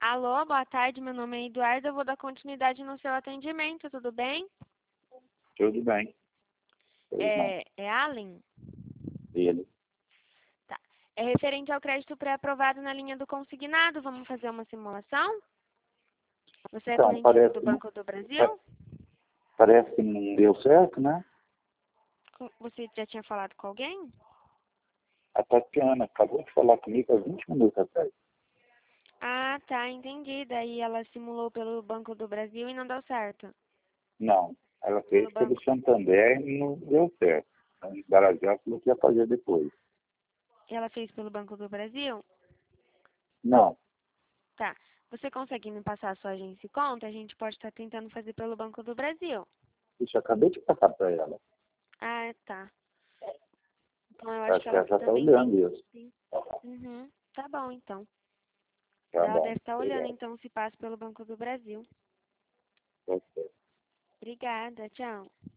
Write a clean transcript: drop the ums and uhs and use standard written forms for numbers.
Alô, boa tarde, meu nome é Eduardo, eu vou dar continuidade no seu atendimento, tudo bem? Tudo bem. Pois não. É Allen? Ele. Tá. É referente ao crédito pré-aprovado na linha do consignado, vamos fazer uma simulação? Você é Então, correntista do Banco do Brasil? parece que não deu certo, né? Você já tinha falado com alguém? A Tatiana acabou de falar comigo há 20 minutos atrás. Ah, tá, entendi. Daí ela simulou pelo Banco do Brasil e não deu certo. Não, ela Pelo fez pelo banco. Santander e não deu certo. A Garajá falou que ia fazer depois. Ela fez pelo Banco do Brasil? Não, Tá. Você consegue me passar a sua agência e conta? A gente pode estar tentando fazer pelo Banco do Brasil. isso eu acabei de passar para ela. Ah, tá. Então eu acho Acho que que ela ela já está também tem. olhando isso. Sim. Uhum. Tá bom, então. Tá Ela bom, deve estar olhando, obrigado. então, se passa pelo Banco do Brasil. Tá certo. Obrigada, tchau.